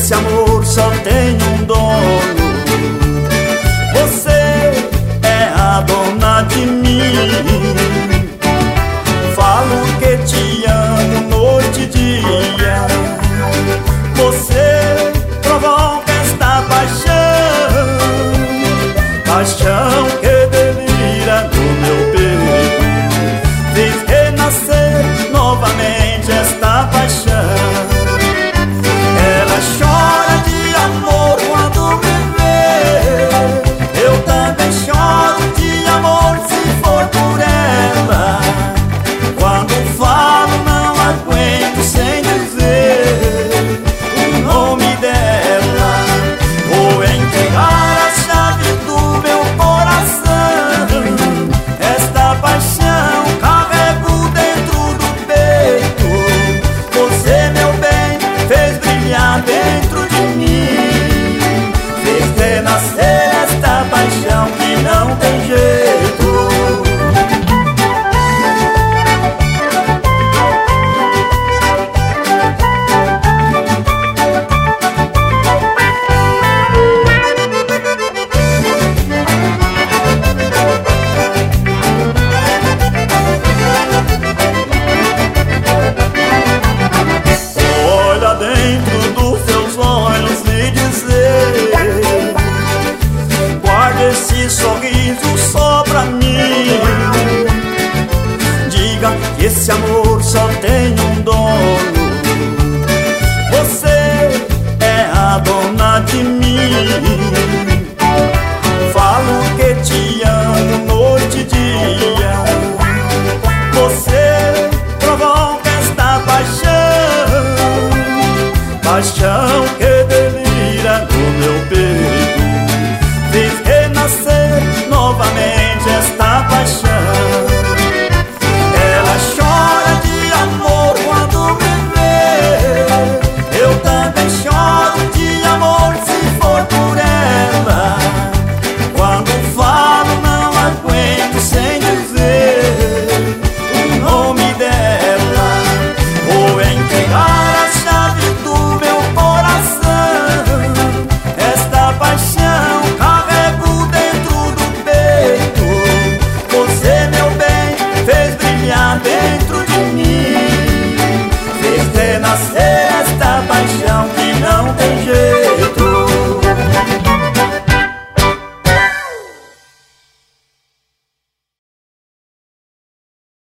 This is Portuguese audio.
esse amor só tem um dono. Você é a dona de mim. Falo que te amo noite e dia. Você provoca esta paixão, paixão que delira no meu peito. Fez renascer novamente esta paixão. Ela chora de amor quando me vê. Eu também choro de amor se for por ela. Quando falo não aguento sem dizer o nome dela. Vou entregar a chave do meu coração. Esta paixão carrego dentro do peito. Você, meu bem, fez brilhar dentro de mim. Fez renascer esta paixão que não tem jeito. Dentro dos seus olhos e dizer: guarde esse sorriso só pra mim. Diga que esse amor só tem um dono. Você é a dona de mim. Falo que te amo noite e dia. Você provoca esta paixão, paixão que